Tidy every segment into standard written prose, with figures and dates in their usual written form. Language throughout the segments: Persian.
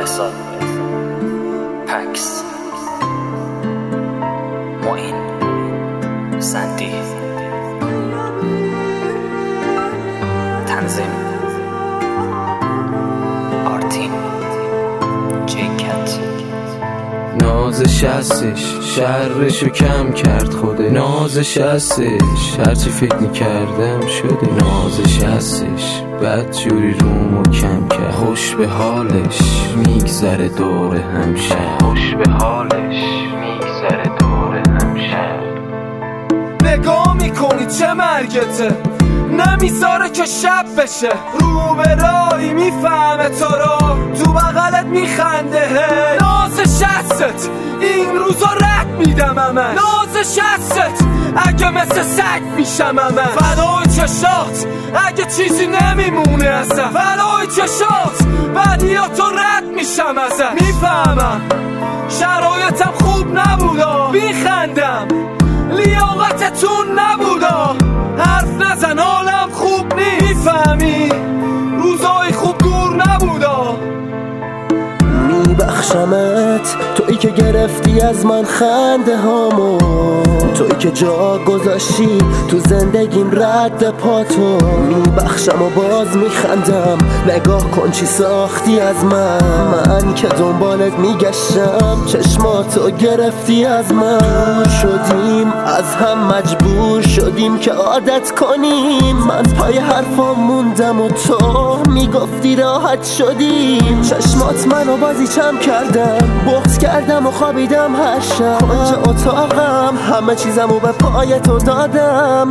بهزاد، پکس، معین، سندی، تنظیم آرتین، جیکت. نازش هستش شرشو کم کرد خوده، نازش هستش هرچی فکر میکردم شده، نازش هستش بدجوری رومو کم کرد، خوش به حالش میگذره دور همشه، خوش به حالش میگذره دور همشه. نگاه میکنی چه مرگته، نمیذاره که شب بشه، رو به رایی میفهمه تو رو، تو بغلت میخنده. نازش هستت این روزا رد میدم همه، نازش هستت اگه مثل سگ میشم همه، فدای چشات اگه چیزی نمیمونه اصلا، فدای چشات بدیاتو رد میشم ازت. میفهمم شرایطم خوب نبودا، میخندم لیاقتتون نبودا، حرف نزن حالم خوب نیست، میفهمی روزای خوب دور نبودا. میبخشمت تویی که گرفتی از من خنده هامو، تویی که جا گذاشتی تو زندگیم رد پاتو، میبخشم و باز میخندم، نگاه کن چی ساختی از من که دنبالت میگشتم، چشماتو گرفتی از من، شدیم از هم مجبور شدیم که عادت کنیم، من پای حرفام موندم و تو میگفتی راحت شدیم، چشمات منو بازی چم کردم، بغض کردم و خوابیدم هر شب، کنج اتاقم همه چیزمو به پای تو دادم.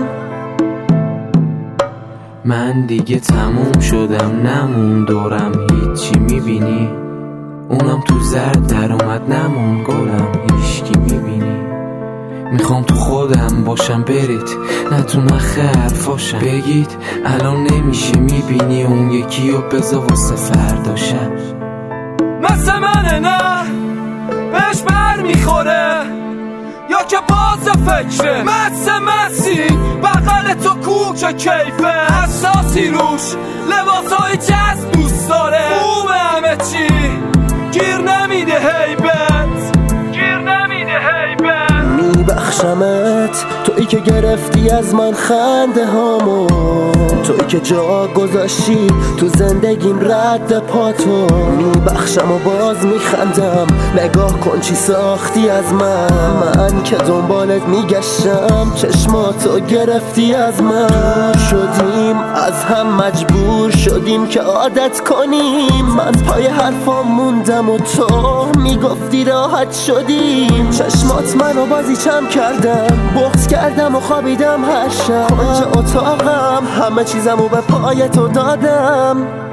من دیگه تموم شدم، نمون دورم هیچی، میبینی اونم تو زرد در اومد، نمون گلم هیچکی، میبینی میخوام تو خودم باشم، برید نتونم حرفاشم بگید الان نمیشه، میبینی اون یکی رو بذار واسه فرداشم. مثل منه نه بهش بر میخوره، یا که باز فکره، مثل مسی بغل تو کوک کیفه، اساسی روش لباسای جذب دوست داره، خوبه همه چی گیر نمیده هیبت، گیر نمیده هیبت. میبخشمت تویی که گرفتی از من خنده هامو، تویی که جا گذاشتی تو زندگیم رد پاتو، میبخشم و باز میخندم، نگاه کن چی ساختی از من که دنبالت میگشتم، چشماتو گرفتی از من، شدیم از هم مجبور شدیم که عادت کنیم، من پای حرفام موندم و تو میگفتی راحت شدیم، چشمات منو بازی چم کردم، بغض کردم و خوابیدم هر شب، کنج اتاقم همه چیزمو به پای تو دادم.